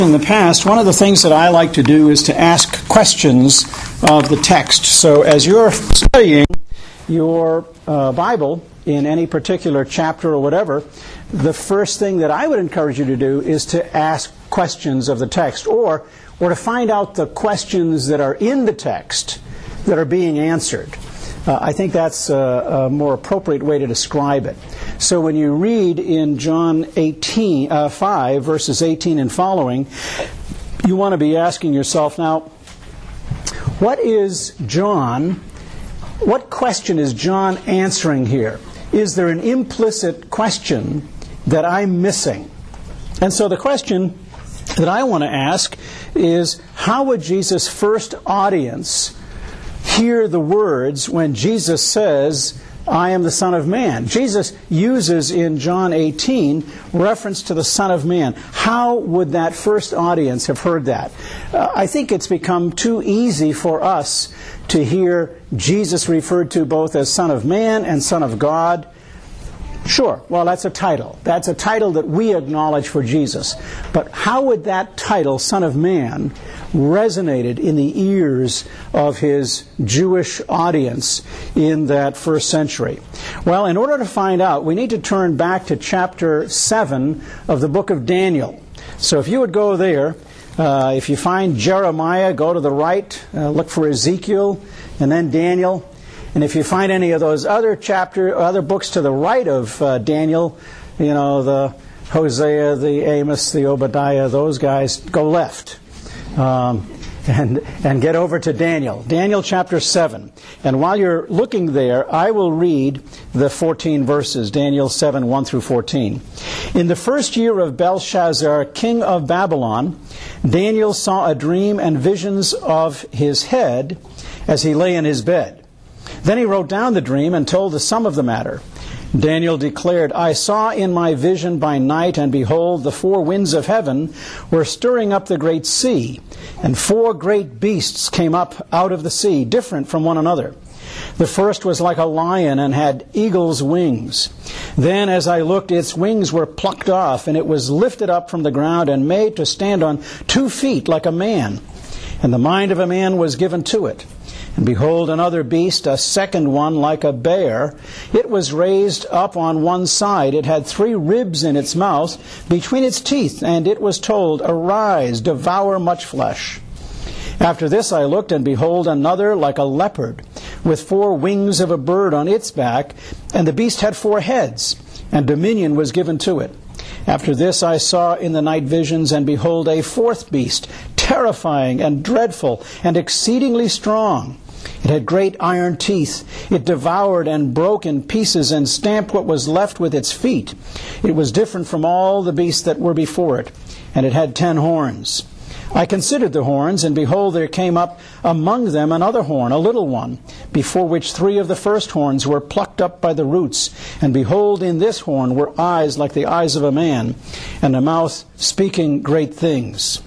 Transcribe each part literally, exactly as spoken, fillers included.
In the past, one of the things that I like to do is to ask questions of the text. So as you're studying your uh, Bible in any particular chapter or whatever, the first thing that I would encourage you to do is to ask questions of the text, or or to find out the questions that are in the text that are being answered. Uh, I think that's a, a more appropriate way to describe it. So when you read in John eighteen, uh, five, verses eighteen and following, you want to be asking yourself, now, what is John, what question is John answering here? Is there an implicit question that I'm missing? And so the question that I want to ask is, how would Jesus' first audience hear the words when Jesus says, I am the Son of Man? Jesus uses in John eighteen reference to the Son of Man. How would that first audience have heard that? Uh, I think it's become too easy for us to hear Jesus referred to both as Son of Man and Son of God. Sure, well, that's a title. That's a title that we acknowledge for Jesus. But how would that title, Son of Man, resonated in the ears of his Jewish audience in that first century? Well, in order to find out, we need to turn back to chapter seven of the book of Daniel. So if you would go there, uh, if you find Jeremiah, go to the right, uh, look for Ezekiel, and then Daniel. And if you find any of those other chapter, other books to the right of uh, Daniel, you know, the Hosea, the Amos, the Obadiah, those guys, go left. Um, and and get over to Daniel. Daniel chapter seven. And while you're looking there, I will read the fourteen verses, Daniel seven, one through fourteen. In the first year of Belshazzar, king of Babylon, Daniel saw a dream and visions of his head as he lay in his bed. Then he wrote down the dream and told the sum of the matter. Daniel declared, I saw in my vision by night, and behold, the four winds of heaven were stirring up the great sea, and four great beasts came up out of the sea, different from one another. The first was like a lion and had eagle's wings. Then as I looked, its wings were plucked off, and it was lifted up from the ground and made to stand on two feet like a man. And the mind of a man was given to it. And behold, another beast, a second one like a bear. It was raised up on one side. It had three ribs in its mouth between its teeth, and it was told, Arise, devour much flesh. After this I looked, and behold, another like a leopard, with four wings of a bird on its back, and the beast had four heads, and dominion was given to it. After this I saw in the night visions, and behold, a fourth beast, terrifying and dreadful and exceedingly strong. It had great iron teeth. It devoured and broke in pieces and stamped what was left with its feet. It was different from all the beasts that were before it, and it had ten horns. I considered the horns, and behold, there came up among them another horn, a little one, before which three of the first horns were plucked up by the roots. And behold, in this horn were eyes like the eyes of a man, and a mouth speaking great things.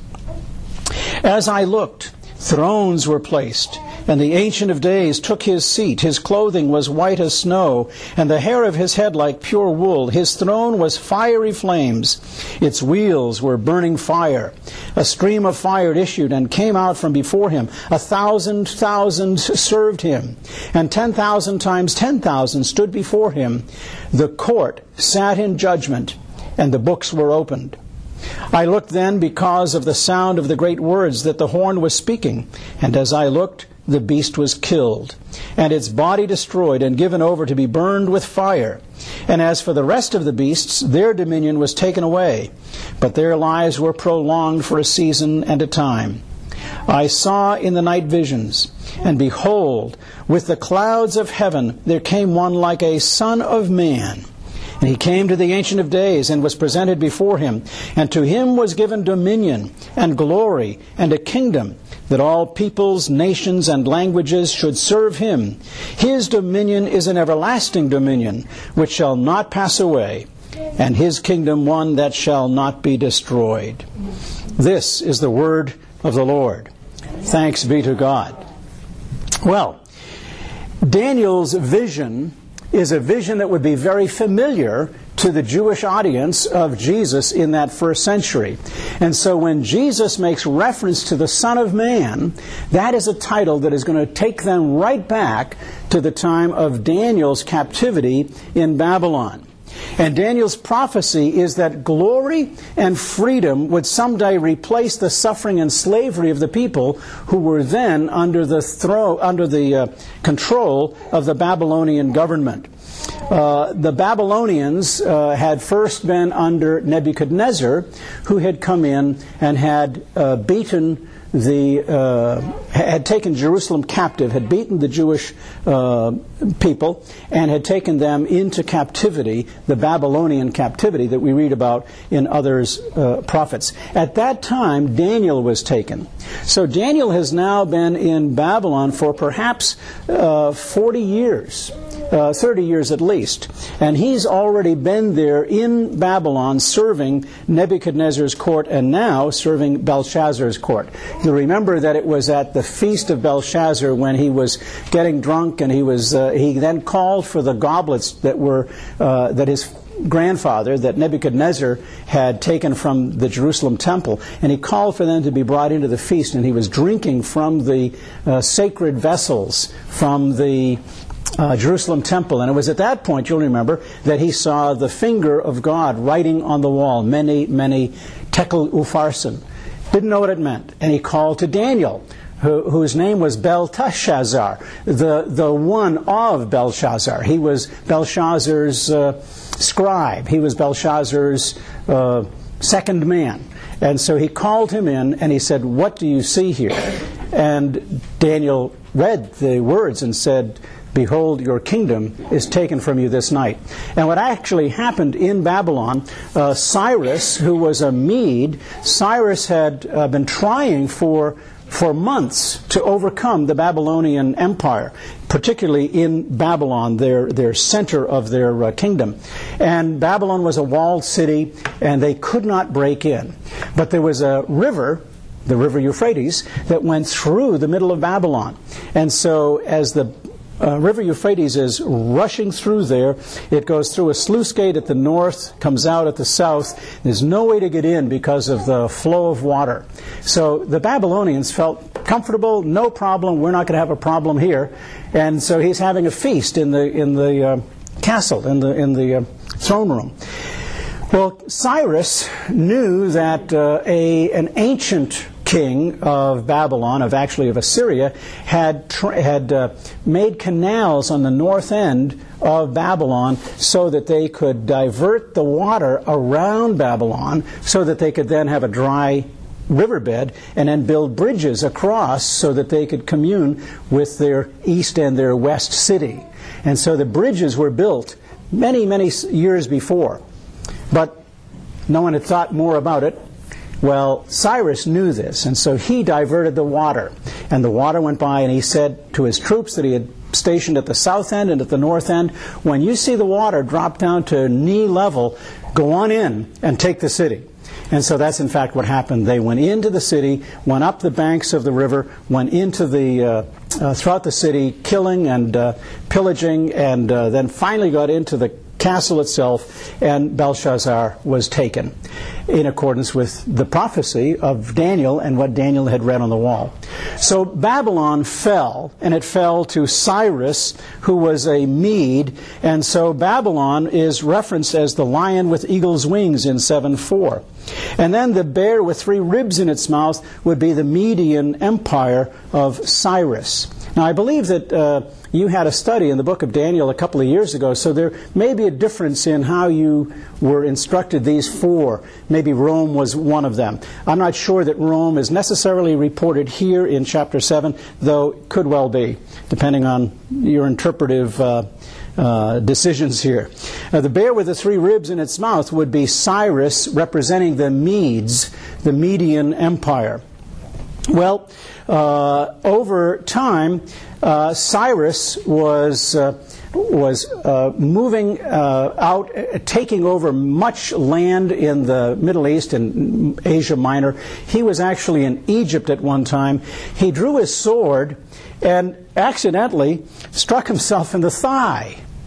As I looked, thrones were placed, and the Ancient of Days took his seat. His clothing was white as snow, and the hair of his head like pure wool. His throne was fiery flames. Its wheels were burning fire. A stream of fire issued and came out from before him. A thousand thousand served him, and ten thousand times ten thousand stood before him. The court sat in judgment, and the books were opened. I looked then because of the sound of the great words that the horn was speaking, and as I looked, the beast was killed, and its body destroyed and given over to be burned with fire. And as for the rest of the beasts, their dominion was taken away, but their lives were prolonged for a season and a time. I saw in the night visions, and behold, with the clouds of heaven there came one like a son of man. And he came to the Ancient of Days and was presented before him. And to him was given dominion and glory and a kingdom, that all peoples, nations, and languages should serve him. His dominion is an everlasting dominion, which shall not pass away, and his kingdom one that shall not be destroyed. This is the word of the Lord. Thanks be to God. Well, Daniel's vision is a vision that would be very familiar to the Jewish audience of Jesus in that first century. And so when Jesus makes reference to the Son of Man, that is a title that is going to take them right back to the time of Daniel's captivity in Babylon. And Daniel's prophecy is that glory and freedom would someday replace the suffering and slavery of the people who were then under the throw, under the uh, control of the Babylonian government. Uh, the Babylonians uh, had first been under Nebuchadnezzar, who had come in and had uh, beaten the uh, had taken Jerusalem captive, had beaten the Jewish uh, people, and had taken them into captivity, the Babylonian captivity that we read about in others' uh, prophets. At that time, Daniel was taken. So Daniel has now been in Babylon for perhaps uh, forty years. Uh, thirty years at least. And he's already been there in Babylon serving Nebuchadnezzar's court and now serving Belshazzar's court. You remember that it was at the feast of Belshazzar when he was getting drunk and he was uh, he then called for the goblets that were uh, that his grandfather, that Nebuchadnezzar had taken from the Jerusalem temple, and he called for them to be brought into the feast, and he was drinking from the uh, sacred vessels from the Uh, Jerusalem temple. And it was at that point, you'll remember, that he saw the finger of God writing on the wall, many, many tekel upharsin. Didn't know what it meant. And he called to Daniel, who, whose name was Belteshazzar, the, the one of Belshazzar. He was Belshazzar's uh, scribe. He was Belshazzar's uh, second man. And so he called him in and he said, "What do you see here?" And Daniel read the words and said, "Behold, your kingdom is taken from you this night." And what actually happened in Babylon, uh, Cyrus, who was a Mede, Cyrus had uh, been trying for for months to overcome the Babylonian Empire, particularly in Babylon, their their center of their uh, kingdom. And Babylon was a walled city, and they could not break in. But there was a river, the river Euphrates, that went through the middle of Babylon. And so as the Uh, river Euphrates is rushing through there. It goes through a sluice gate at the north, comes out at the south. There's no way to get in because of the flow of water. So the Babylonians felt comfortable, no problem, we're not going to have a problem here. And so he's having a feast in the in the uh, castle, in the in the uh, throne room. Well, Cyrus knew that uh, a an ancient king of Babylon, of actually of Assyria, had tra- had uh, made canals on the north end of Babylon so that they could divert the water around Babylon so that they could then have a dry riverbed and then build bridges across so that they could commune with their east and their west city. And so the bridges were built many, many years before. But no one had thought more about it. Well, Cyrus knew this, and so he diverted the water. And the water went by, and he said to his troops that he had stationed at the south end and at the north end, "When you see the water drop down to knee level, go on in and take the city." And so that's in fact what happened. They went into the city, went up the banks of the river, went into the uh, uh, throughout the city, killing and uh, pillaging, and uh, then finally got into the castle itself, and Belshazzar was taken in accordance with the prophecy of Daniel and what Daniel had read on the wall. So Babylon fell, and it fell to Cyrus, who was a Mede, and so Babylon is referenced as the lion with eagle's wings in seven four. And then the bear with three ribs in its mouth would be the Median Empire of Cyrus. Now, I believe that uh, you had a study in the book of Daniel a couple of years ago, so there may be a difference in how you were instructed these four. Maybe Rome was one of them. I'm not sure that Rome is necessarily reported here in chapter seven, though it could well be, depending on your interpretive uh, uh, decisions here. Now, the bear with the three ribs in its mouth would be Cyrus, representing the Medes, the Median Empire. Well, uh, over time, uh, Cyrus was uh, was uh, moving uh, out, uh, taking over much land in the Middle East and Asia Minor. He was actually in Egypt at one time. He drew his sword and accidentally struck himself in the thigh.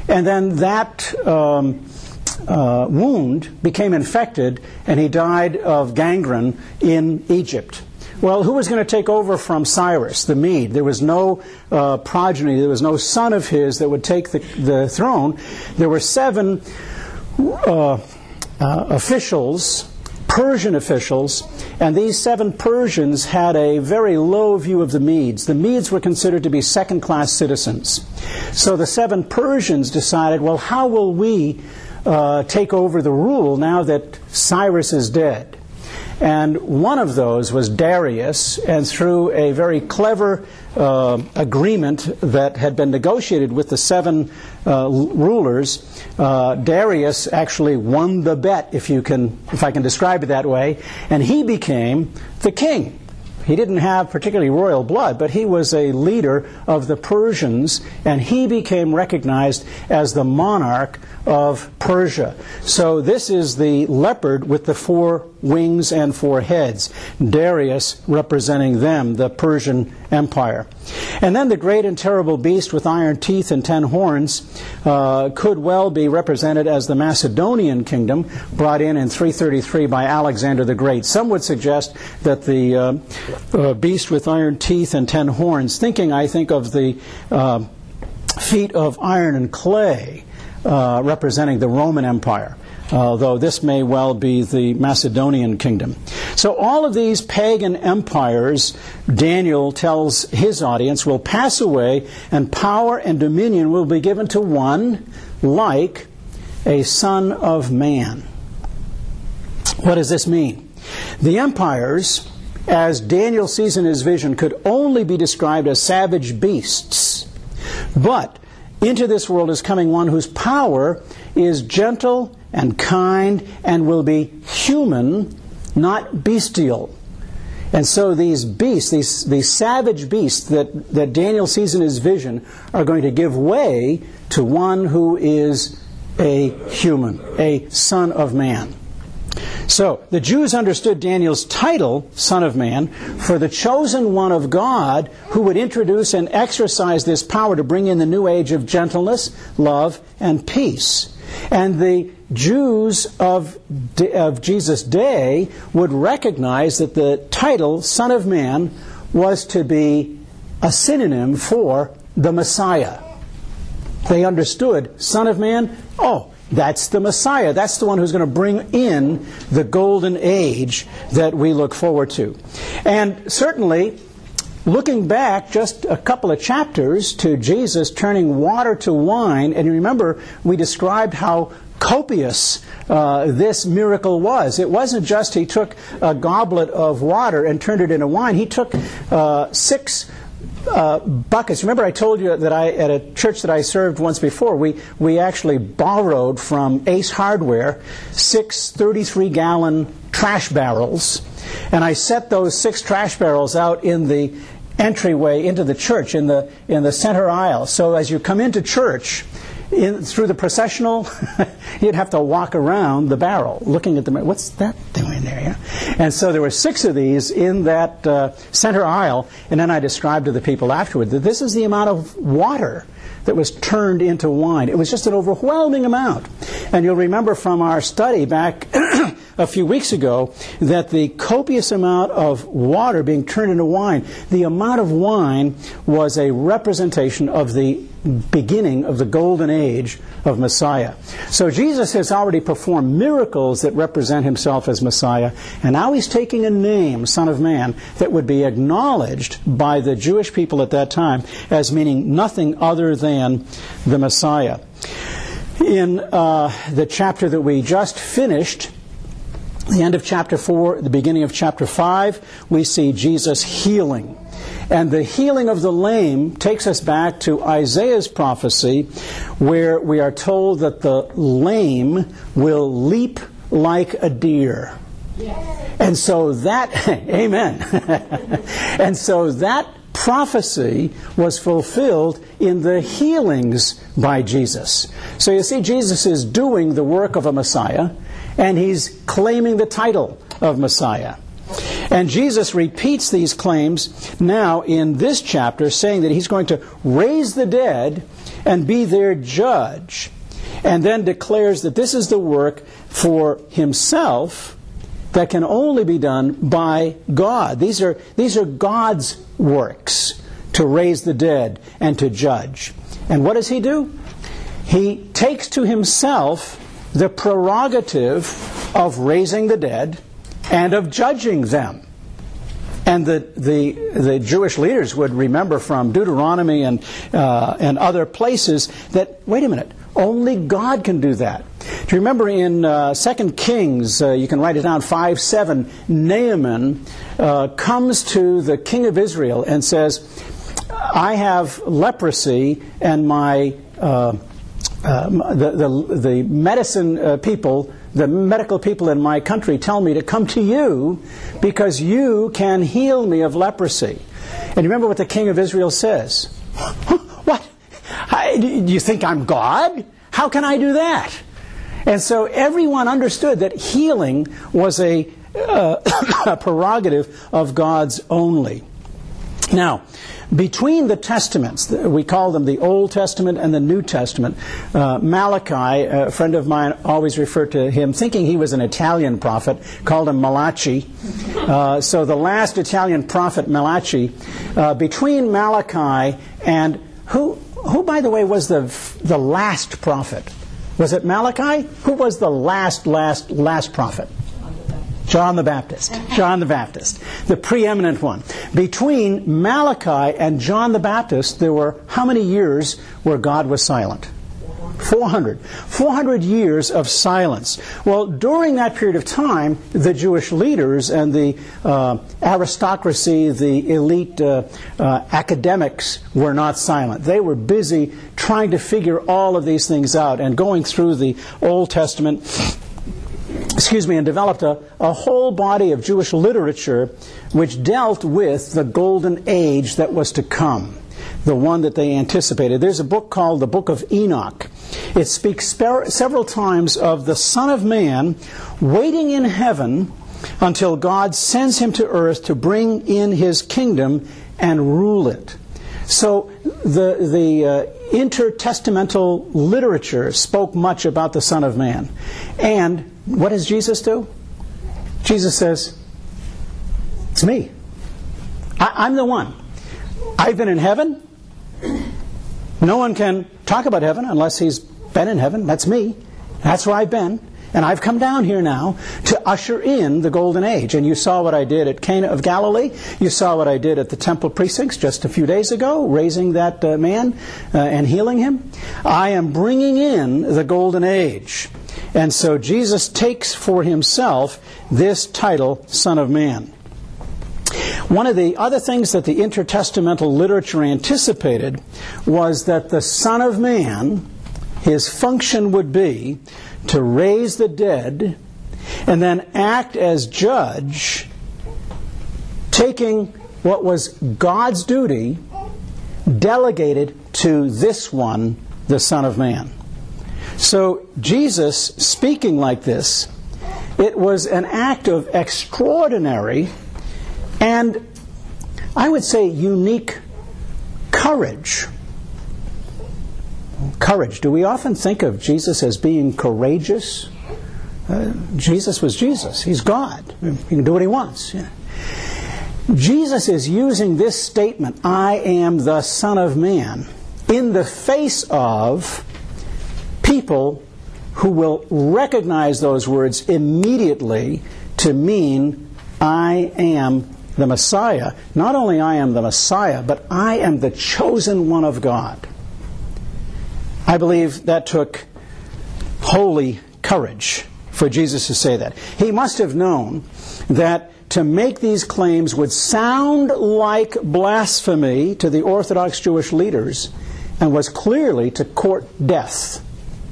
And then that um, uh, wound became infected, and he died of gangrene in Egypt. Well, who was going to take over from Cyrus, the Mede? There was no uh, progeny, there was no son of his that would take the, the throne. There were seven uh, uh, officials, Persian officials, and these seven Persians had a very low view of the Medes. The Medes were considered to be second-class citizens. So the seven Persians decided, well, how will we uh, take over the rule now that Cyrus is dead? And one of those was Darius, and through a very clever uh, agreement that had been negotiated with the seven uh, rulers, uh, Darius actually won the bet, if you can, if I can describe it that way, and he became the king. He didn't have particularly royal blood, but he was a leader of the Persians, and he became recognized as the monarch of Persia. So this is the leopard with the four wings and four heads, Darius representing them, the Persian Empire. And then the great and terrible beast with iron teeth and ten horns uh, could well be represented as the Macedonian kingdom, brought in in three thirty-three by Alexander the Great. Some would suggest that the uh, uh, beast with iron teeth and ten horns, thinking, I think, of the uh, feet of iron and clay, uh, representing the Roman Empire. Although this may well be the Macedonian kingdom. So all of these pagan empires, Daniel tells his audience, will pass away, and power and dominion will be given to one like a son of man. What does this mean? The empires, as Daniel sees in his vision, could only be described as savage beasts. But into this world is coming one whose power is gentle and kind, and will be human, not bestial. And so these beasts, these, these savage beasts that, that Daniel sees in his vision, are going to give way to one who is a human, a son of man. So, the Jews understood Daniel's title, Son of Man, for the chosen one of God who would introduce and exercise this power to bring in the new age of gentleness, love, and peace. And the Jews of, of Jesus' day would recognize that the title, Son of Man, was to be a synonym for the Messiah. They understood, Son of Man, oh, that's the Messiah. That's the one who's going to bring in the golden age that we look forward to. And certainly, looking back just a couple of chapters to Jesus turning water to wine, and you remember we described how copious uh, this miracle was. It wasn't just he took a goblet of water and turned it into wine. He took uh, six uh, buckets. Remember I told you that I, at a church that I served once before, we, we actually borrowed from Ace Hardware six thirty-three gallon trash barrels. And I set those six trash barrels out in the entryway into the church, in the in the center aisle. So as you come into church, in, through the processional, you'd have to walk around the barrel, looking at the, what's that doing there? Yeah? And so there were six of these in that uh, center aisle, and then I described to the people afterward that this is the amount of water that was turned into wine. It was just an overwhelming amount. And you'll remember from our study back a few weeks ago that the copious amount of water being turned into wine, the amount of wine was a representation of the beginning of the golden age of Messiah. So Jesus has already performed miracles that represent himself as Messiah, and now he's taking a name, Son of Man, that would be acknowledged by the Jewish people at that time as meaning nothing other than the Messiah. In uh, the chapter that we just finished, the end of chapter four, the beginning of chapter five, we see Jesus healing. And the healing of the lame takes us back to Isaiah's prophecy, where we are told that the lame will leap like a deer. Yes. And so that, amen. And so that prophecy was fulfilled in the healings by Jesus. So you see, Jesus is doing the work of a Messiah, and he's claiming the title of Messiah. And Jesus repeats these claims now in this chapter, saying that he's going to raise the dead and be their judge, and then declares that this is the work for himself that can only be done by God. These are, these are God's works, to raise the dead and to judge. And what does he do? He takes to himself the prerogative of raising the dead and of judging them. And the, the, the Jewish leaders would remember from Deuteronomy and, uh, and other places that, wait a minute, only God can do that. Do you remember in uh, Second Kings, uh, you can write it down, five seven, Naaman uh, comes to the king of Israel and says, I have leprosy, and my uh, uh, the, the, the medicine uh, people, the medical people in my country tell me to come to you because you can heal me of leprosy. And you remember what the king of Israel says? What? I, do you think I'm God? How can I do that? And so everyone understood that healing was a, uh, a prerogative of God's only. Now, between the Testaments, we call them the Old Testament and the New Testament, uh, Malachi, a friend of mine always referred to him, thinking he was an Italian prophet, called him Malachi. Uh, so the last Italian prophet, Malachi, uh, between Malachi and who, who, by the way, was the the last prophet? Was it Malachi? Who was the last, last, last prophet? John the Baptist. John the Baptist. The preeminent one. Between Malachi and John the Baptist, there were how many years where God was silent? four hundred. four hundred years of silence. Well, during that period of time, the Jewish leaders and the uh, aristocracy, the elite uh, uh, academics were not silent. They were busy trying to figure all of these things out and going through the Old Testament, excuse me, and developed a, a whole body of Jewish literature which dealt with the golden age that was to come, the one that they anticipated. There's a book called the Book of Enoch. It speaks spe- several times of the Son of Man waiting in heaven until God sends him to earth to bring in his kingdom and rule it. So the, the uh, intertestamental literature spoke much about the Son of Man. And what does Jesus do? Jesus says, it's me. I, I'm the one. I've been in heaven. No one can talk about heaven unless he's been in heaven. That's me. That's where I've been. And I've come down here now to usher in the golden age. And you saw what I did at Cana of Galilee. You saw what I did at the temple precincts just a few days ago, raising that uh, man uh, and healing him. I am bringing in the golden age. And so Jesus takes for himself this title, Son of Man. One of the other things that the intertestamental literature anticipated was that the Son of Man, his function would be to raise the dead and then act as judge, taking what was God's duty, delegated to this one, the Son of Man. So Jesus speaking like this, it was an act of extraordinary and I would say unique courage. Courage. Do we often think of Jesus as being courageous? Uh, Jesus was Jesus. He's God. He can do what he wants. Yeah. Jesus is using this statement, I am the Son of Man, in the face of people who will recognize those words immediately to mean, I am the Messiah. Not only I am the Messiah, but I am the chosen one of God. I believe that took holy courage for Jesus to say that. He must have known that to make these claims would sound like blasphemy to the Orthodox Jewish leaders and was clearly to court death.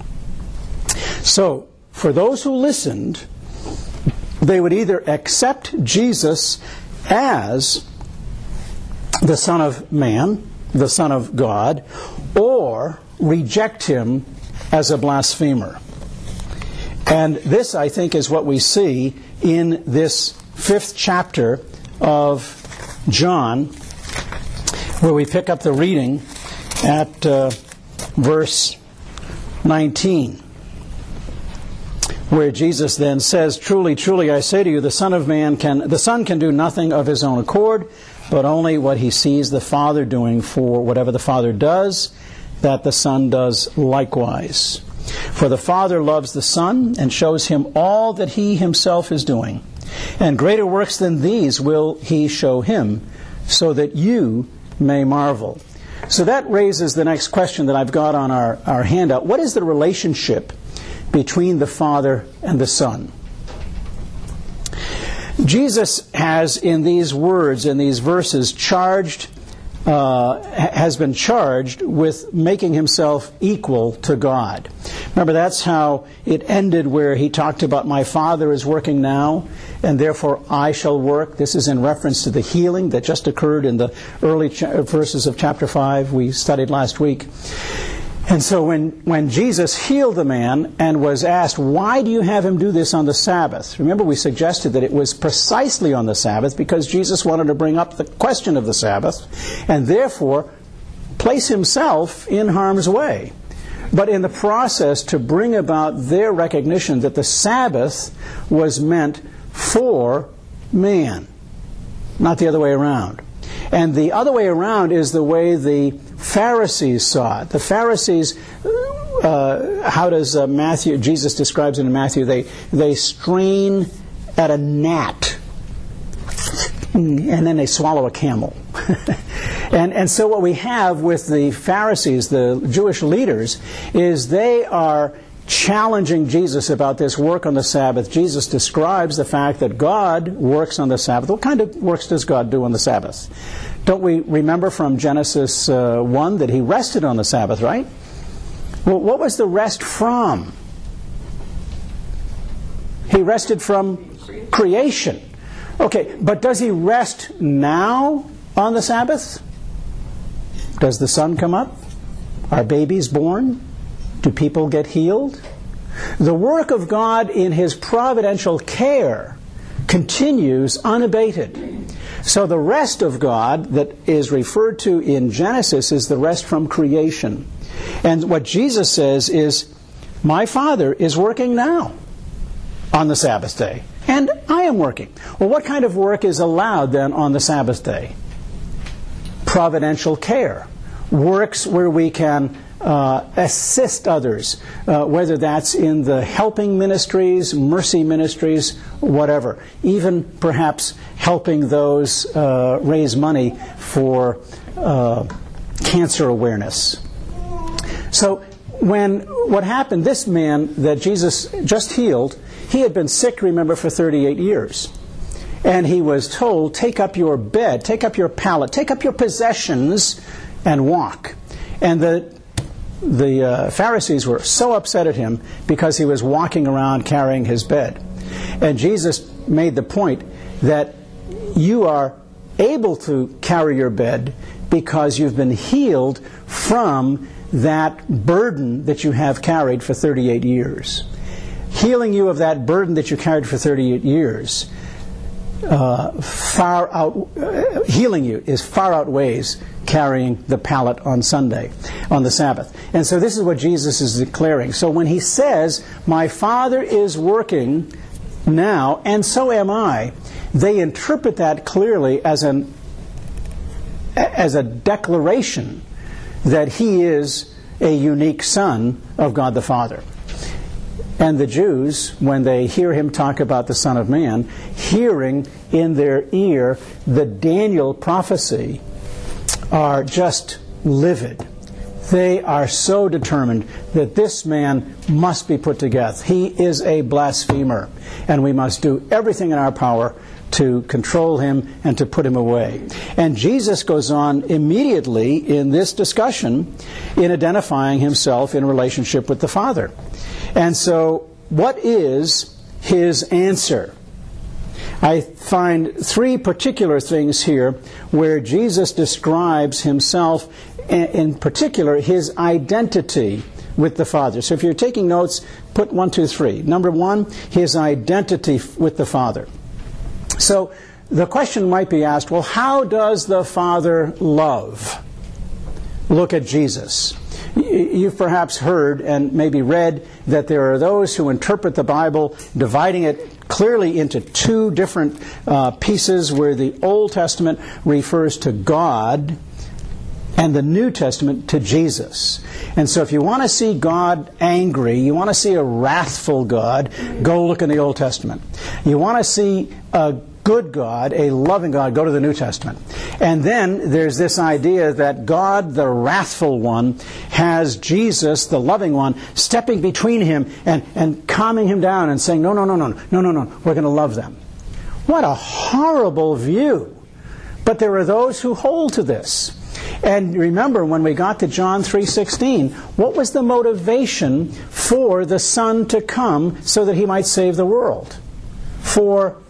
So, for those who listened, they would either accept Jesus as the Son of Man, the Son of God, or reject him as a blasphemer. And this, I think, is what we see in this fifth chapter of John, where we pick up the reading at uh, verse nineteen, where Jesus then says, "Truly, truly, I say to you, the Son of Man can, the Son can do nothing of his own accord, but only what he sees the Father doing. For whatever the Father does, that the Son does likewise. For the Father loves the Son and shows him all that he himself is doing. And greater works than these will he show him, so that you may marvel." So that raises the next question that I've got on our, our handout. What is the relationship between the Father and the Son? Jesus has, in these words, in these verses, charged, uh, has been charged with making himself equal to God. Remember, that's how it ended, where he talked about, "My Father is working now, and therefore I shall work." This is in reference to the healing that just occurred in the early cha- verses of chapter five we studied last week. And so when, when Jesus healed the man and was asked, "Why do you have him do this on the Sabbath?" Remember, we suggested that it was precisely on the Sabbath because Jesus wanted to bring up the question of the Sabbath and therefore place himself in harm's way. But in the process, to bring about their recognition that the Sabbath was meant for man, not the other way around. And the other way around is the way the Pharisees saw it. The Pharisees, uh, how does uh, Matthew, Jesus describes it in Matthew, they, they strain at a gnat and then they swallow a camel. and, and so what we have with the Pharisees, the Jewish leaders, is they are challenging Jesus about this work on the Sabbath. Jesus describes the fact that God works on the Sabbath. What kind of works does God do on the Sabbath? Don't we remember from Genesis uh, one that he rested on the Sabbath, right? Well, what was the rest from? He rested from creation. Okay, but does he rest now on the Sabbath? Does the sun come up? Are babies born? Do people get healed? The work of God in his providential care continues unabated. So the rest of God that is referred to in Genesis is the rest from creation. And what Jesus says is, "My Father is working now on the Sabbath day, and I am working." Well, what kind of work is allowed then on the Sabbath day? Providential care. Works where we can Uh, assist others, uh, whether that's in the helping ministries, mercy ministries, whatever. Even perhaps helping those uh, raise money for uh, cancer awareness. So when what happened, this man that Jesus just healed, he had been sick, remember, for thirty-eight years. And he was told, "Take up your bed, take up your pallet, take up your possessions, and walk." And the The uh, Pharisees were so upset at him because he was walking around carrying his bed. And Jesus made the point that you are able to carry your bed because you've been healed from that burden that you have carried for thirty-eight years. Healing you of that burden that you carried for thirty-eight years, uh, far out, uh, healing you is far outweighs carrying the pallet on Sunday, on the Sabbath. And so this is what Jesus is declaring. So when he says, "My Father is working now, and so am I," they interpret that clearly as an as a declaration that he is a unique Son of God the Father. And the Jews, when they hear him talk about the Son of Man, hearing in their ear the Daniel prophecy, are just livid. They are so determined that this man must be put to death. He is a blasphemer, and we must do everything in our power to control him and to put him away. And Jesus goes on immediately in this discussion in identifying himself in relationship with the Father. And so, what is his answer? I find three particular things here where Jesus describes himself, in particular his identity with the Father. So if you're taking notes, put one, two, three. Number one, his identity with the Father. So the question might be asked, well, how does the Father love? Look at Jesus. You've perhaps heard and maybe read that there are those who interpret the Bible dividing it clearly into two different uh, pieces, where the Old Testament refers to God and the New Testament to Jesus. And so if you want to see God angry, you want to see a wrathful God, go look in the Old Testament. You want to see a good God, a loving God, go to the New Testament. And then there's this idea that God, the wrathful one, has Jesus, the loving one, stepping between him and, and calming him down and saying, no, no, no, no, no, no, no, we're going to love them. What a horrible view. But there are those who hold to this. And remember, when we got to John three sixteen, what was the motivation for the Son to come so that he might save the world? For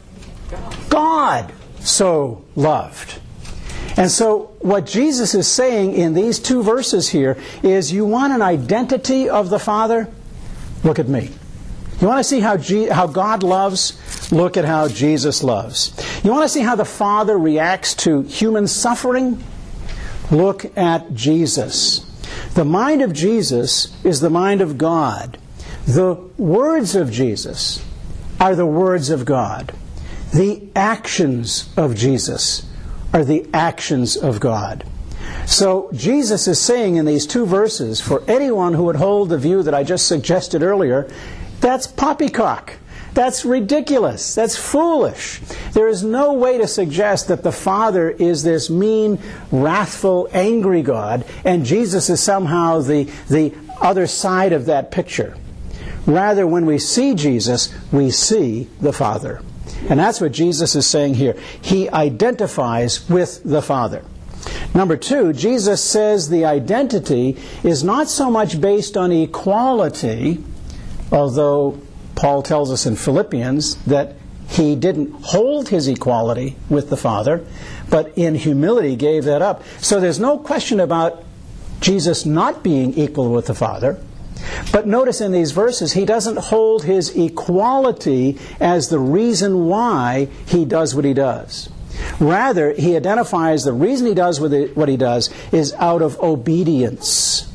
God so loved. And so what Jesus is saying in these two verses here is, you want an identity of the Father? Look at me. You want to see how, G- how God loves? Look at how Jesus loves. You want to see how the Father reacts to human suffering? Look at Jesus. The mind of Jesus is the mind of God. The words of Jesus are the words of God. The actions of Jesus are the actions of God. So Jesus is saying in these two verses, for anyone who would hold the view that I just suggested earlier, that's poppycock. That's ridiculous. That's foolish. There is no way to suggest that the Father is this mean, wrathful, angry God, and Jesus is somehow the, the other side of that picture. Rather, when we see Jesus, we see the Father. And that's what Jesus is saying here. He identifies with the Father. Number two, Jesus says the identity is not so much based on equality, although Paul tells us in Philippians that he didn't hold his equality with the Father, but in humility gave that up. So there's no question about Jesus not being equal with the Father. But notice in these verses, he doesn't hold his equality as the reason why he does what he does. Rather, he identifies the reason he does what he does is out of obedience.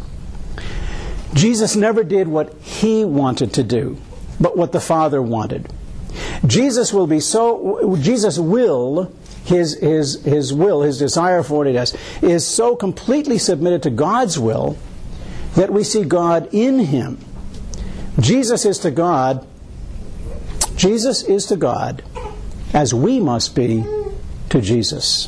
Jesus never did what he wanted to do, but what the Father wanted. Jesus will be so, Jesus will, his, his, his will, his desire for what he does, is so completely submitted to God's will that we see God in him. Jesus is to God, Jesus is to God as we must be to Jesus.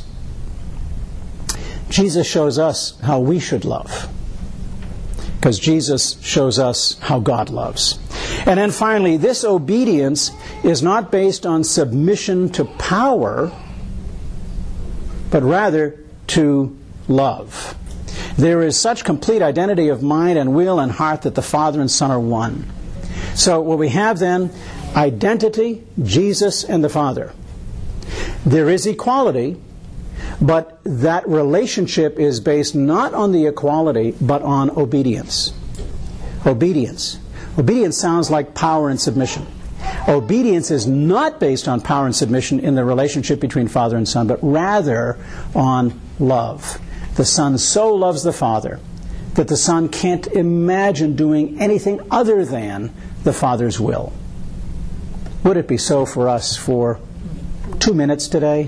Jesus shows us how we should love, because Jesus shows us how God loves. And then finally, this obedience is not based on submission to power, but rather to love. There is such complete identity of mind and will and heart that the Father and Son are one. So what we have then, identity, Jesus and the Father. There is equality, but that relationship is based not on the equality, but on obedience. Obedience. Obedience sounds like power and submission. Obedience is not based on power and submission in the relationship between Father and Son, but rather on love. The Son so loves the Father that the Son can't imagine doing anything other than the Father's will. Would it be so for us for two minutes today?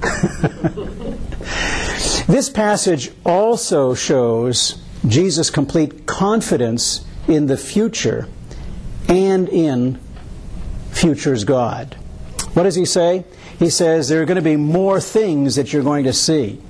This passage also shows Jesus' complete confidence in the future and in future's God. What does he say? He says there are going to be more things that you're going to see.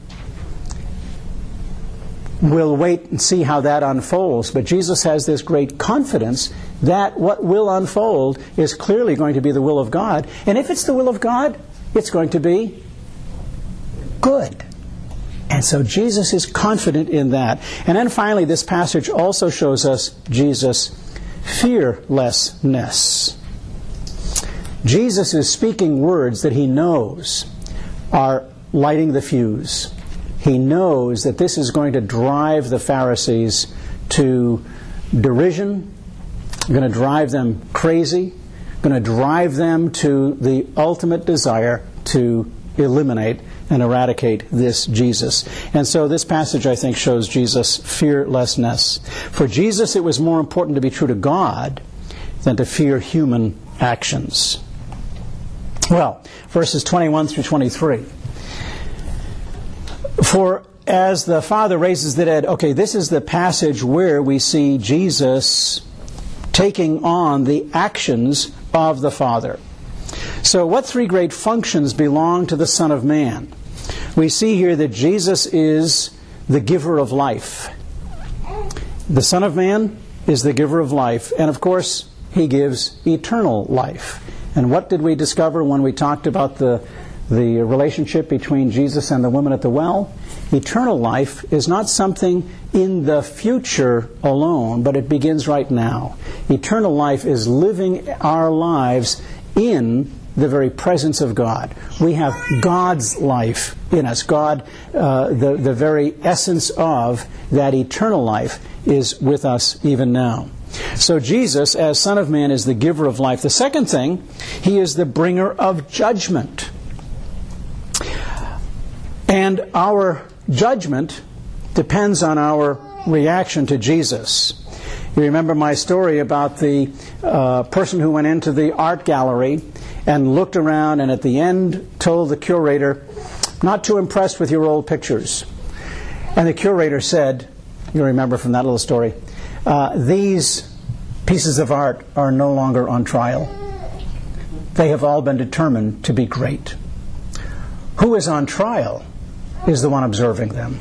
We'll wait and see how that unfolds, but Jesus has this great confidence that what will unfold is clearly going to be the will of God. And if it's the will of God, it's going to be good. And so Jesus is confident in that. And then finally, this passage also shows us Jesus' fearlessness. Jesus is speaking words that he knows are lighting the fuse. He knows that this is going to drive the Pharisees to derision, going to drive them crazy, going to drive them to the ultimate desire to eliminate and eradicate this Jesus. And so this passage, I think, shows Jesus' fearlessness. For Jesus, it was more important to be true to God than to fear human actions. Well, verses twenty-one through twenty-three. For as the Father raises the dead, okay, this is the passage where we see Jesus taking on the actions of the Father. So what three great functions belong to the Son of Man? We see here that Jesus is the giver of life. The Son of Man is the giver of life, and of course, He gives eternal life. And what did we discover when we talked about the, the relationship between Jesus and the woman at the well? Eternal life is not something in the future alone, but it begins right now. Eternal life is living our lives in the very presence of God. We have God's life in us. God, uh, the, the very essence of that eternal life is with us even now. So Jesus, as Son of Man, is the giver of life. The second thing, He is the bringer of judgment. And our judgment depends on our reaction to Jesus. You remember my story about the uh, person who went into the art gallery and looked around and at the end told the curator, "Not too impressed with your old pictures." And the curator said, you remember from that little story, uh, "These pieces of art are no longer on trial. They have all been determined to be great. Who is on trial is the one observing them."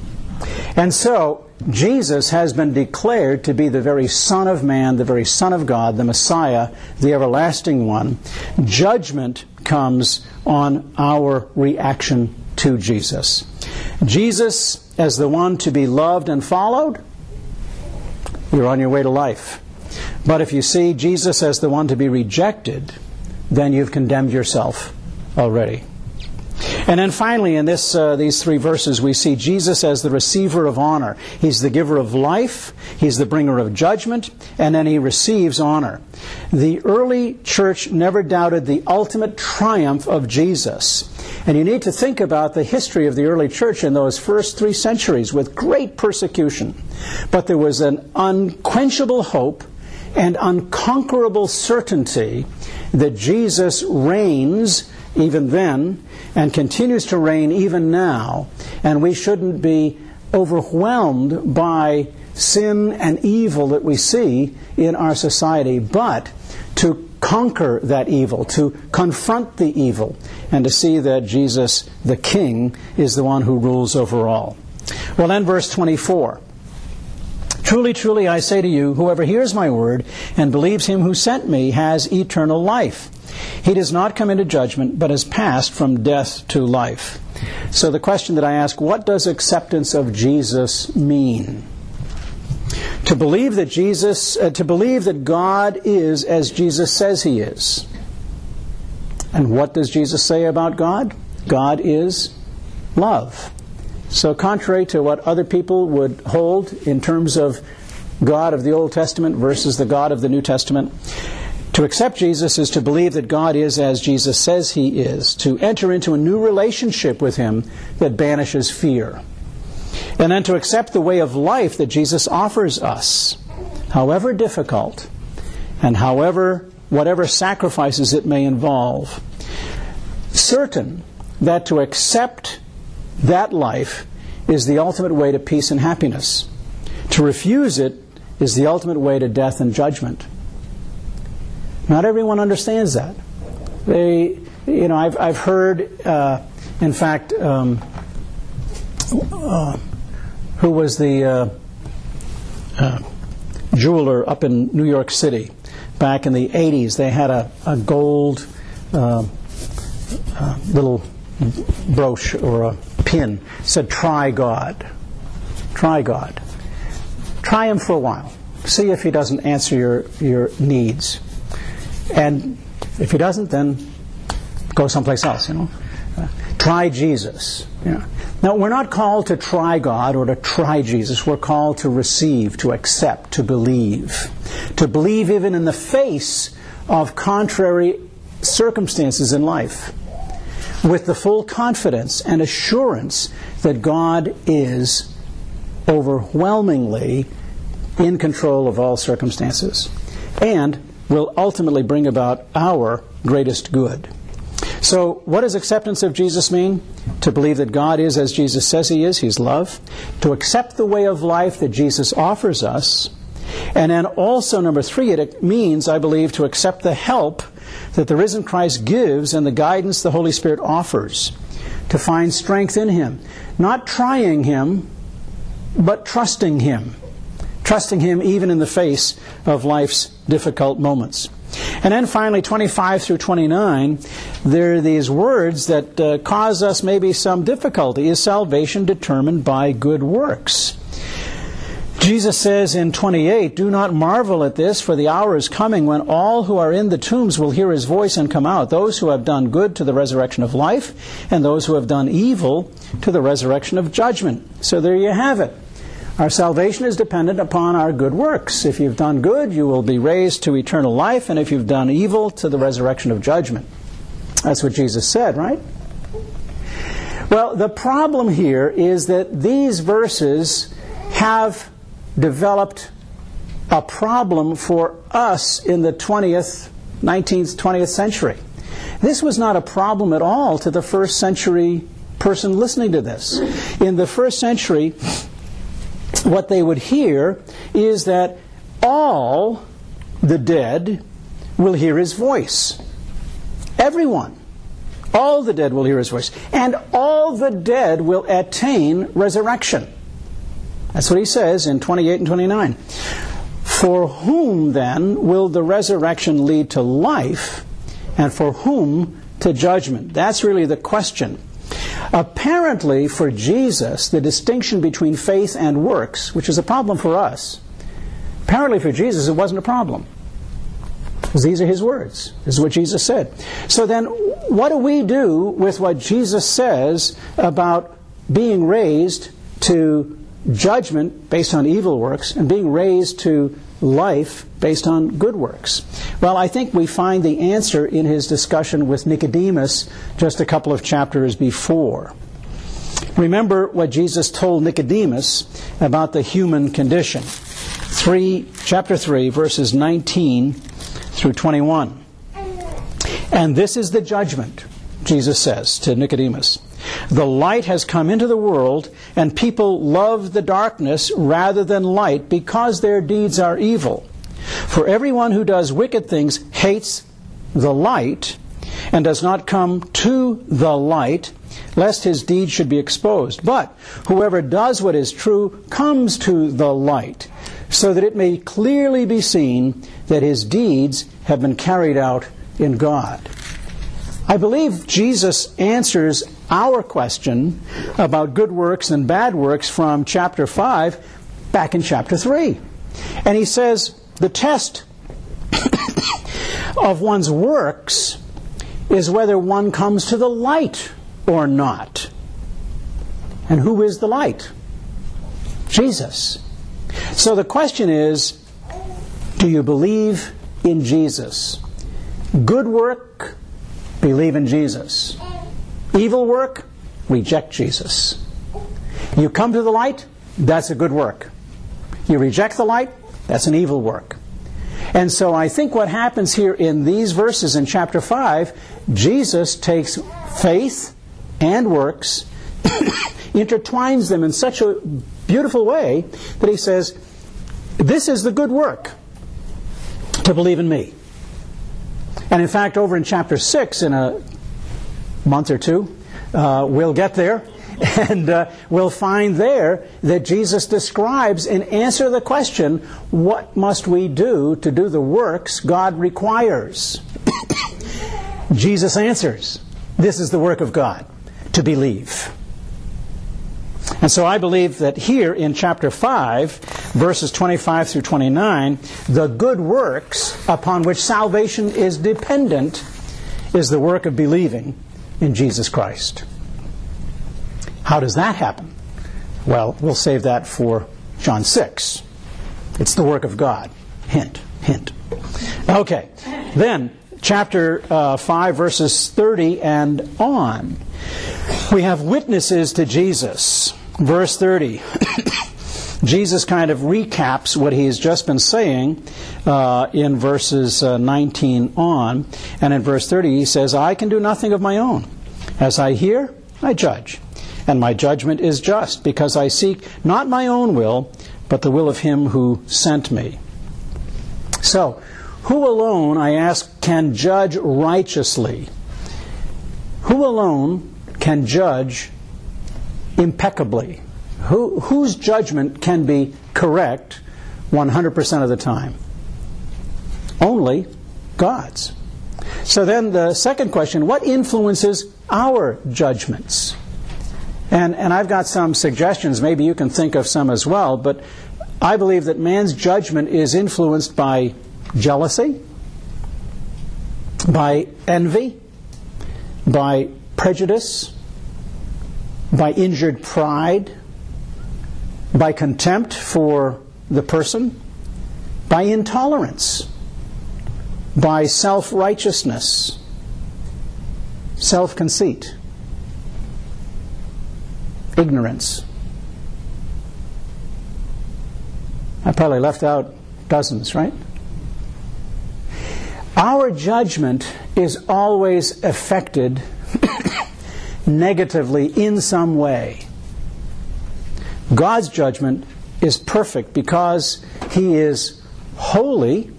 And so, Jesus has been declared to be the very Son of Man, the very Son of God, the Messiah, the everlasting one. Judgment comes on our reaction to Jesus. Jesus as the one to be loved and followed, you're on your way to life. But if you see Jesus as the one to be rejected, then you've condemned yourself already. And then finally, in this, uh, these three verses, we see Jesus as the receiver of honor. He's the giver of life, He's the bringer of judgment, and then He receives honor. The early church never doubted the ultimate triumph of Jesus. And you need to think about the history of the early church in those first three centuries with great persecution. But there was an unquenchable hope and unconquerable certainty that Jesus reigns even then, and continues to reign even now, and we shouldn't be overwhelmed by sin and evil that we see in our society, but to conquer that evil, to confront the evil, and to see that Jesus, the King, is the one who rules over all. Well, then verse twenty-four. "Truly, truly, I say to you, whoever hears my word and believes Him who sent me has eternal life. He does not come into judgment, but has passed from death to life." So the question that I ask, what does acceptance of Jesus mean? To believe that Jesus, uh, to believe that God is as Jesus says He is. And what does Jesus say about God? God is love. So contrary to what other people would hold in terms of God of the Old Testament versus the God of the New Testament, to accept Jesus is to believe that God is as Jesus says He is, to enter into a new relationship with Him that banishes fear. And then to accept the way of life that Jesus offers us, however difficult and however, whatever sacrifices it may involve, certain that to accept that life is the ultimate way to peace and happiness. To refuse it is the ultimate way to death and judgment. Not everyone understands that. They, you know, I've I've heard, uh, in fact, um, uh, who was the uh, uh, jeweler up in New York City back in the eighties? They had a a gold uh, uh, little brooch or a pin. It said, "Try God. Try God. Try Him for a while. See if He doesn't answer your your needs. And if He doesn't, then go someplace else, you know. Uh, try Jesus." You know. Now, we're not called to try God or to try Jesus. We're called to receive, to accept, to believe. To believe even in the face of contrary circumstances in life. with the full confidence and assurance that God is overwhelmingly in control of all circumstances and will ultimately bring about our greatest good. So what does acceptance of Jesus mean? To believe that God is as Jesus says He is, He's love. To accept the way of life that Jesus offers us. And then also, number three, it means, I believe, to accept the help that the risen Christ gives and the guidance the Holy Spirit offers. To find strength in Him. Not trying Him, but trusting Him. Trusting Him even in the face of life's difficult moments. And then finally, twenty-five through twenty-nine, there are these words that uh, cause us maybe some difficulty. Is salvation determined by good works? Jesus says in twenty-eight, "Do not marvel at this, for the hour is coming when all who are in the tombs will hear His voice and come out, those who have done good to the resurrection of life, and those who have done evil to the resurrection of judgment." So there you have it. Our salvation is dependent upon our good works. If you've done good, you will be raised to eternal life, and if you've done evil, to the resurrection of judgment. That's what Jesus said, right? Well, the problem here is that these verses have developed a problem for us in the twentieth, nineteenth, twentieth century. This was not a problem at all to the first century person listening to this. In the first century, what they would hear is that all the dead will hear His voice. Everyone. All the dead will hear His voice. And all the dead will attain resurrection. That's what He says in twenty-eight and twenty-nine. For whom then will the resurrection lead to life, and for whom to judgment? That's really the question. Apparently, for Jesus, the distinction between faith and works, which is a problem for us, apparently for Jesus it wasn't a problem. Because these are His words. This is what Jesus said. So then, what do we do with what Jesus says about being raised to judgment based on evil works and being raised to life based on good works? Well, I think we find the answer in His discussion with Nicodemus just a couple of chapters before. Remember what Jesus told Nicodemus about the human condition. Three, chapter three, verses nineteen through twenty-one. "And this is the judgment," Jesus says to Nicodemus. "The light has come into the world, and people love the darkness rather than light because their deeds are evil. For everyone who does wicked things hates the light and does not come to the light, lest his deeds should be exposed. But whoever does what is true comes to the light, so that it may clearly be seen that his deeds have been carried out in God." I believe Jesus answers our question about good works and bad works from chapter five back in chapter three. And He says the test of one's works is whether one comes to the light or not. And who is the light? Jesus. So the question is, do you believe in Jesus? Good work, believe in Jesus. Evil work, reject Jesus. You come to the light, that's a good work. You reject the light, that's an evil work. And so I think what happens here in these verses in chapter five, Jesus takes faith and works, intertwines them in such a beautiful way that He says, this is the good work, to believe in me. And in fact, over in chapter six, in a month or two, uh, we'll get there, and uh, we'll find there that Jesus describes and answers the question, what must we do to do the works God requires? Jesus answers, this is the work of God, to believe. And so I believe that here in chapter five, verses twenty-five through twenty-nine, the good works upon which salvation is dependent is the work of believing in Jesus Christ. How does that happen? Well, we'll save that for John six. It's the work of God. Hint, hint. Okay, then chapter uh, five, verses thirty and on. We have witnesses to Jesus. Verse thirty. Jesus kind of recaps what he's just been saying uh, in verses uh, nineteen on. And in verse thirty he says, I can do nothing of my own. As I hear, I judge. And my judgment is just, because I seek not my own will, but the will of him who sent me. So, who alone, I ask, can judge righteously? Who alone can judge impeccably? Who, whose judgment can be correct one hundred percent of the time? Only God's. So then the second question, what influences our judgments? And, and I've got some suggestions, maybe you can think of some as well, but I believe that man's judgment is influenced by jealousy, by envy, by prejudice, by injured pride, by contempt for the person, by intolerance, by self-righteousness, self-conceit, ignorance. I probably left out dozens, right? Our judgment is always affected negatively in some way. God's judgment is perfect because He is holy.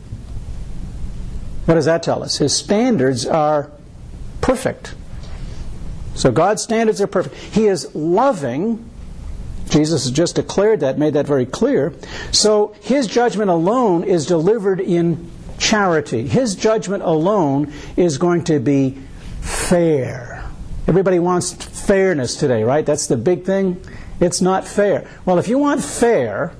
What does that tell us? His standards are perfect. So God's standards are perfect. He is loving. Jesus has just declared that, made that very clear. So His judgment alone is delivered in charity. His judgment alone is going to be fair. Everybody wants fairness today, right? That's the big thing. It's not fair. Well, if you want fair,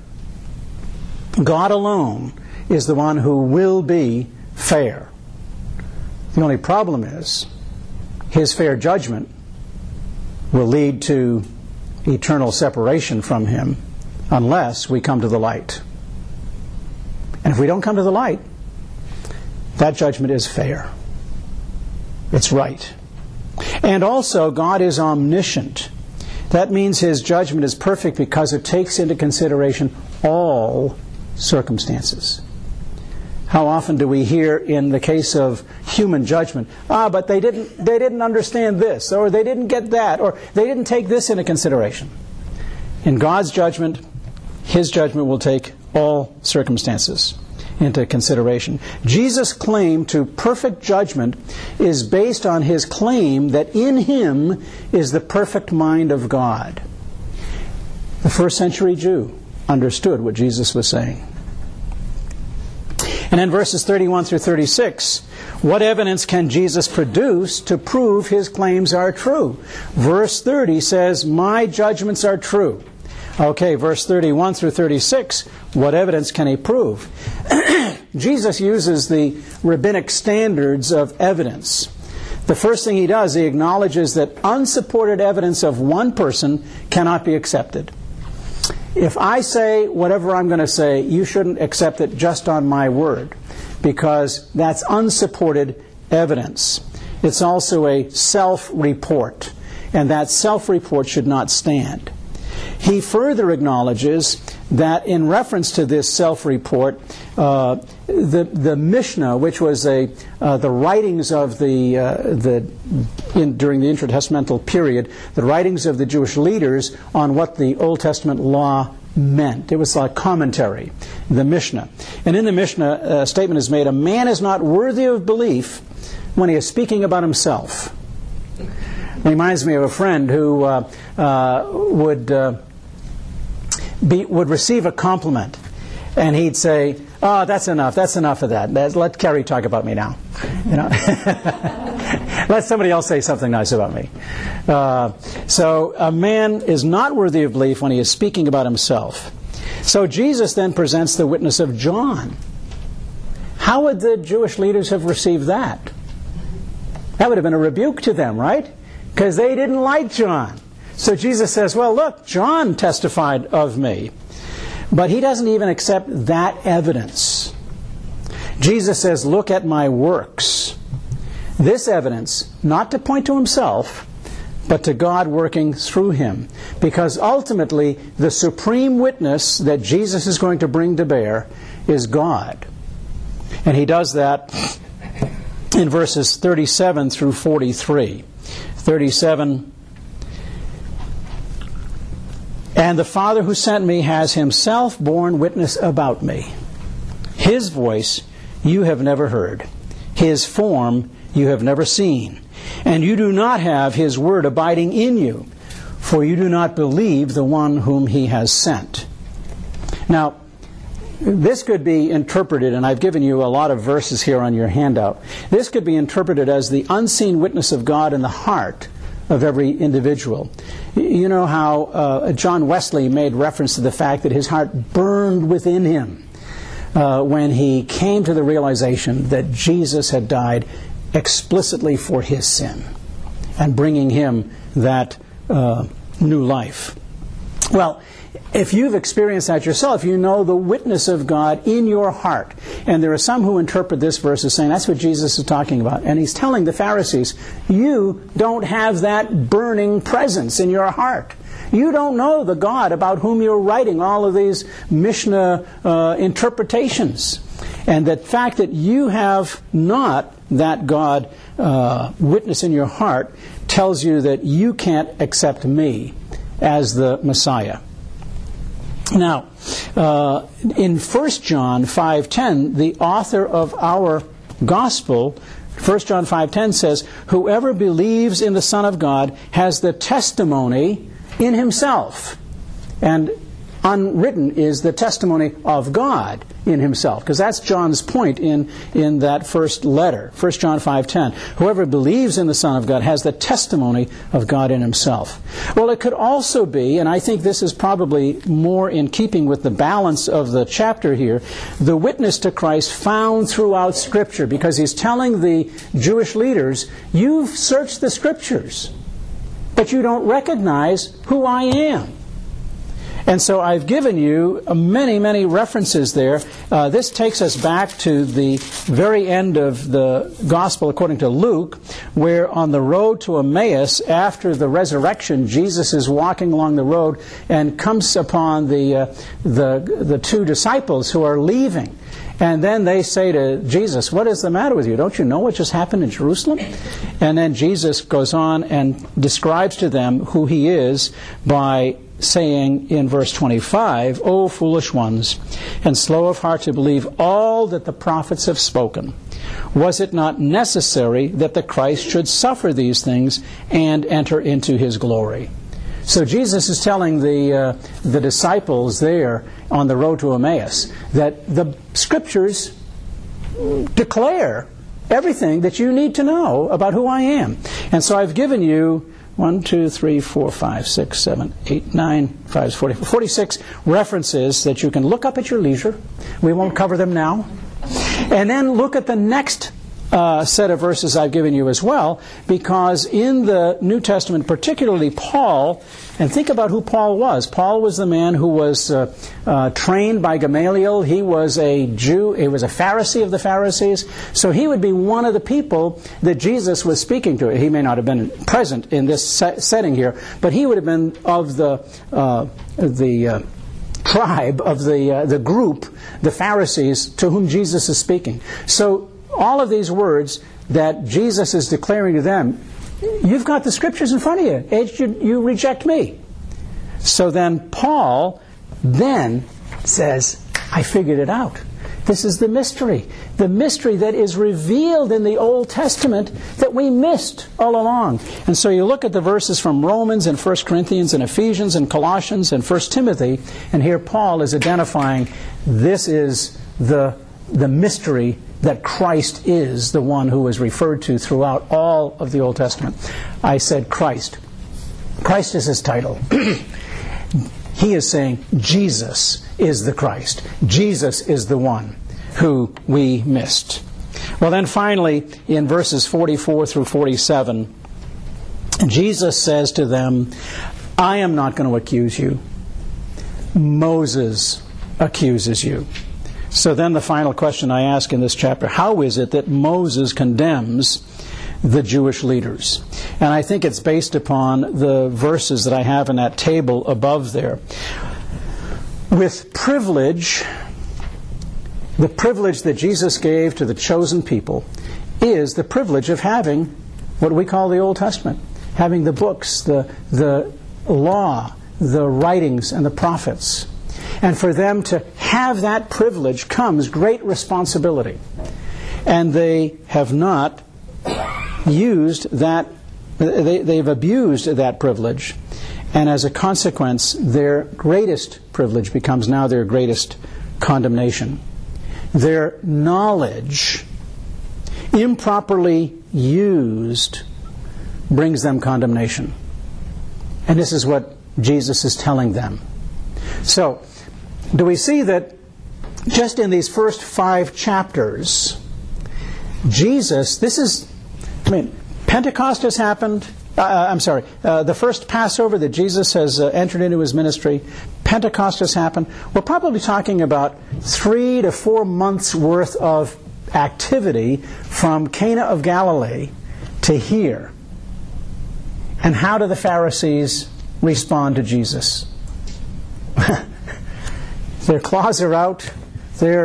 God alone is the one who will be fair. The only problem is His fair judgment will lead to eternal separation from Him unless we come to the light. And if we don't come to the light, that judgment is fair. It's right. And also, God is omniscient. That means His judgment is perfect because it takes into consideration all circumstances. How often do we hear in the case of human judgment, ah, but they didn't, they didn't understand this, or they didn't get that, or they didn't take this into consideration. In God's judgment, His judgment will take all circumstances into consideration. Jesus' claim to perfect judgment is based on His claim that in Him is the perfect mind of God. The first century Jew understood what Jesus was saying. And in verses thirty-one through thirty-six, what evidence can Jesus produce to prove His claims are true? Verse thirty says, my judgments are true. Okay, verse thirty-one through thirty-six, what evidence can He prove? Jesus uses the rabbinic standards of evidence. The first thing He does, He acknowledges that unsupported evidence of one person cannot be accepted. If I say whatever I'm going to say, you shouldn't accept it just on my word, because that's unsupported evidence. It's also a self-report, and that self-report should not stand. He further acknowledges that in reference to this self-report, uh, the the Mishnah, which was a uh, the writings of the uh, the in, during the intertestamental period, the writings of the Jewish leaders on what the Old Testament law meant. It was like commentary, the Mishnah. And in the Mishnah, a statement is made: a man is not worthy of belief when he is speaking about himself. Reminds me of a friend who uh, uh, would uh, be would receive a compliment, and he'd say, "Oh, that's enough. That's enough of that. Let Kerry talk about me now. You know, let somebody else say something nice about me." Uh, so a man is not worthy of belief when he is speaking about himself. So Jesus then presents the witness of John. How would the Jewish leaders have received that? That would have been a rebuke to them, right? Because they didn't like John. So Jesus says, well, look, John testified of me. But he doesn't even accept that evidence. Jesus says, look at my works. This evidence, not to point to himself, but to God working through him. Because ultimately, the supreme witness that Jesus is going to bring to bear is God. And he does that in verses thirty-seven through forty-three. thirty-seven, and the Father who sent me has himself borne witness about me. His voice you have never heard. His form you have never seen. And you do not have his word abiding in you, for you do not believe the one whom he has sent. Now, this could be interpreted, and I've given you a lot of verses here on your handout. This could be interpreted as the unseen witness of God in the heart of every individual. You know how uh, John Wesley made reference to the fact that his heart burned within him uh, when he came to the realization that Jesus had died explicitly for his sin and bringing him that uh, new life. Well, if you've experienced that yourself, you know the witness of God in your heart. And there are some who interpret this verse as saying that's what Jesus is talking about. And he's telling the Pharisees, you don't have that burning presence in your heart. You don't know the God about whom you're writing all of these Mishnah uh, interpretations. And the fact that you have not that God uh, witness in your heart tells you that you can't accept me as the Messiah. Now, uh, in First John five ten, the author of our gospel, First John five ten says, whoever believes in the Son of God has the testimony in himself. And unwritten is the testimony of God in himself, because that's John's point in, in that first letter, First John five ten. Whoever believes in the Son of God has the testimony of God in himself. Well, it could also be, and I think this is probably more in keeping with the balance of the chapter here, the witness to Christ found throughout Scripture, because he's telling the Jewish leaders, you've searched the Scriptures, but you don't recognize who I am. And so I've given you many, many references there. Uh, this takes us back to the very end of the Gospel according to Luke, where on the road to Emmaus, after the resurrection, Jesus is walking along the road and comes upon the, uh, the, the two disciples who are leaving. And then they say to Jesus, what is the matter with you? Don't you know what just happened in Jerusalem? And then Jesus goes on and describes to them who he is by saying in verse twenty-five, O foolish ones, and slow of heart to believe all that the prophets have spoken. Was it not necessary that the Christ should suffer these things and enter into his glory? So Jesus is telling the uh, the disciples there on the road to Emmaus that the Scriptures declare everything that you need to know about who I am. And so I've given you one, two, three, four, five, six, seven, eight, nine, five, forty, forty-six references that you can look up at your leisure. We won't cover them now. And then look at the next uh, set of verses I've given you as well, because in the New Testament, particularly Paul, and think about who Paul was. Paul was the man who was uh, uh, trained by Gamaliel. He was a Jew. He was a Pharisee of the Pharisees. So he would be one of the people that Jesus was speaking to. He may not have been present in this set- setting here, but he would have been of the uh, the uh, tribe of the uh, the group, the Pharisees, to whom Jesus is speaking. So all of these words that Jesus is declaring to them, you've got the Scriptures in front of you. It's you, you reject me. So then Paul then says, I figured it out. This is the mystery. The mystery that is revealed in the Old Testament that we missed all along. And so you look at the verses from Romans and First Corinthians and Ephesians and Colossians and First Timothy, and here Paul is identifying this is the, the mystery that Christ is the one who is referred to throughout all of the Old Testament. I said Christ. Christ is his title. He is saying Jesus is the Christ. Jesus is the one who we missed. Well, then finally, in verses forty-four through forty-seven, Jesus says to them, I am not going to accuse you. Moses accuses you. So then the final question I ask in this chapter, how is it that Moses condemns the Jewish leaders. And I think it's based upon the verses that I have in that table above there. With privilege, the privilege that Jesus gave to the chosen people is the privilege of having what we call the Old Testament, having the books, the, the law, the writings, and the prophets. And for them to have that privilege comes great responsibility. And they have not used that, they, they've abused that privilege. And as a consequence, their greatest privilege becomes now their greatest condemnation. Their knowledge, improperly used, brings them condemnation. And this is what Jesus is telling them. So, do we see that just in these first five chapters, Jesus, this is, I mean, Pentecost has happened. Uh, I'm sorry, uh, the first Passover that Jesus has uh, entered into his ministry, Pentecost has happened. We're probably talking about three to four months worth of activity from Cana of Galilee to here. And how do the Pharisees respond to Jesus? Their claws are out. Their,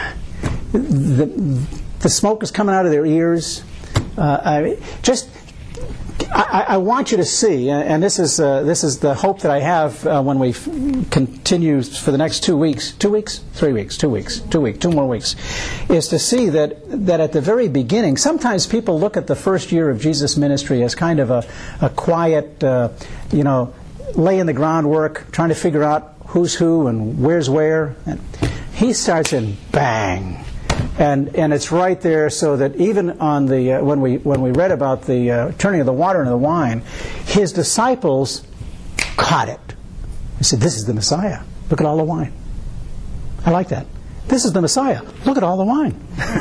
the, the smoke is coming out of their ears. Uh, I, just... I, I want you to see, and this is uh, this is the hope that I have uh, when we f- continue for the next two weeks, two weeks, three weeks, two weeks, two weeks, two more weeks, is to see that that at the very beginning, sometimes people look at the first year of Jesus' ministry as kind of a, a quiet, uh, you know, laying the groundwork, trying to figure out who's who and where's where. And he starts in bang. And and it's right there, so that even on the uh, when we when we read about the uh, turning of the water into the wine, his disciples caught it. They said, "This is the Messiah. Look at all the wine." I like that. This is the Messiah. Look at all the wine.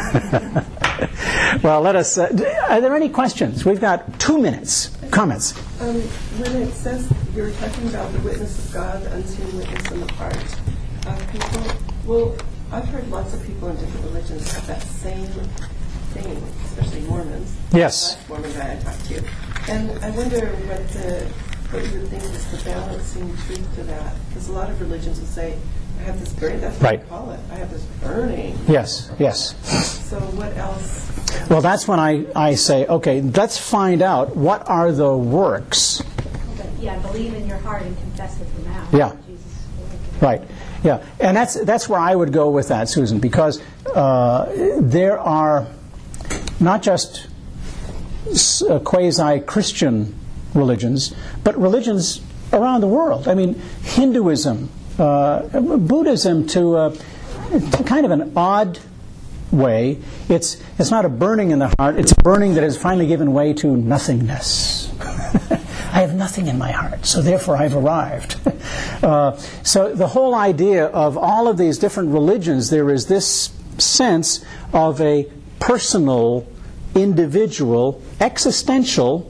Well, let us. Uh, are there any questions? We've got two minutes. Comments. Um, when it says you're talking about the witness of God, the unseen witness in the heart of people, well. I've heard lots of people in different religions have that same thing, especially Mormons. Yes. That's Mormon guy I talked to. And I wonder what the what you would think is the balancing truth to that. Because a lot of religions will say, I have this burning, that's what right. I call it. I have this burning. Yes, yes. So what else? Well, that's when I, I say, okay, let's find out what are the works. Okay. Yeah, believe in your heart and confess with your mouth. Yeah. Jesus. Right. Yeah, and that's that's where I would go with that, Susan, because uh, there are not just uh, quasi-Christian religions, but religions around the world. I mean, Hinduism, uh, Buddhism, to, uh, to kind of an odd way, it's it's not a burning in the heart; it's a burning that has finally given way to nothingness. I have nothing in my heart, so therefore I've arrived. uh, so the whole idea of all of these different religions, there is this sense of a personal, individual, existential,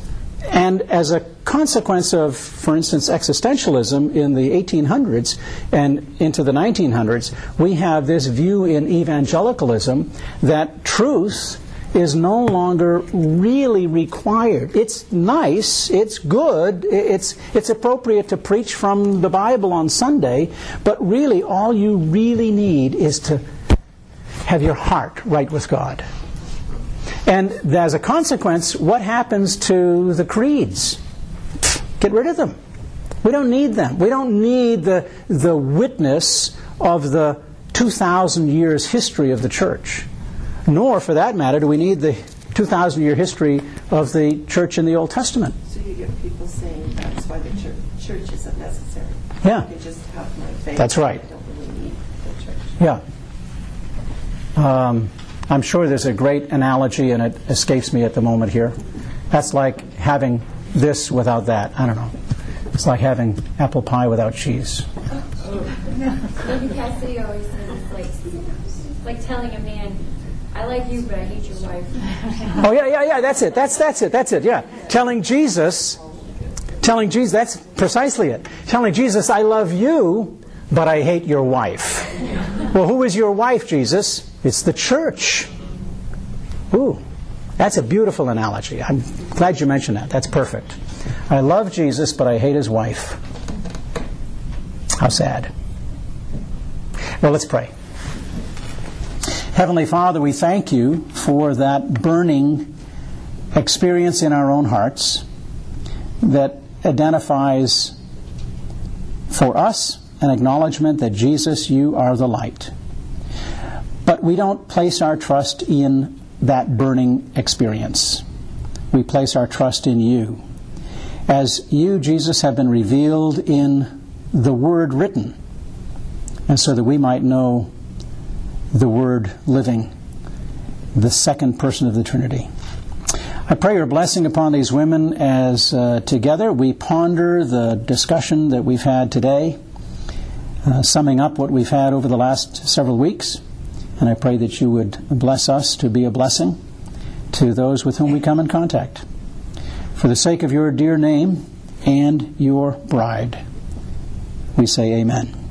and as a consequence of, for instance, existentialism in the eighteen hundreds and into the nineteen hundreds, we have this view in evangelicalism that truth is no longer really required. It's nice, it's good, it's it's appropriate to preach from the Bible on Sunday, but really all you really need is to have your heart right with God. And as a consequence, what happens to the creeds? Get rid of them. We don't need them. We don't need the the witness of the two thousand years history of the church. Nor, for that matter, do we need the two thousand year history of the church in the Old Testament. So you get people saying that's why the church, church isn't necessary. Yeah. I can just have my faith. That's right. I don't really need the church. Yeah. Um, I'm sure there's a great analogy, and it escapes me at the moment here. That's like having this without that. I don't know. It's like having apple pie without cheese. Lady Cassidy always says it's like, it's like telling a man, I like you, but I hate your wife. Oh yeah, yeah, yeah. That's it. That's that's it. That's it. Yeah. Telling Jesus, telling Jesus. That's precisely it. Telling Jesus, I love you, but I hate your wife. Well, who is your wife, Jesus? It's the church. Ooh, That's a beautiful analogy. I'm glad you mentioned that. That's perfect. I love Jesus, but I hate his wife. How sad. Well, let's pray. Heavenly Father, we thank you for that burning experience in our own hearts that identifies for us an acknowledgement that, Jesus, you are the light. But we don't place our trust in that burning experience. We place our trust in you. As you, Jesus, have been revealed in the Word written, and so that we might know the Word living, the second person of the Trinity. I pray your blessing upon these women as uh, together we ponder the discussion that we've had today, uh, summing up what we've had over the last several weeks. And I pray that you would bless us to be a blessing to those with whom we come in contact. For the sake of your dear name and your bride, we say amen.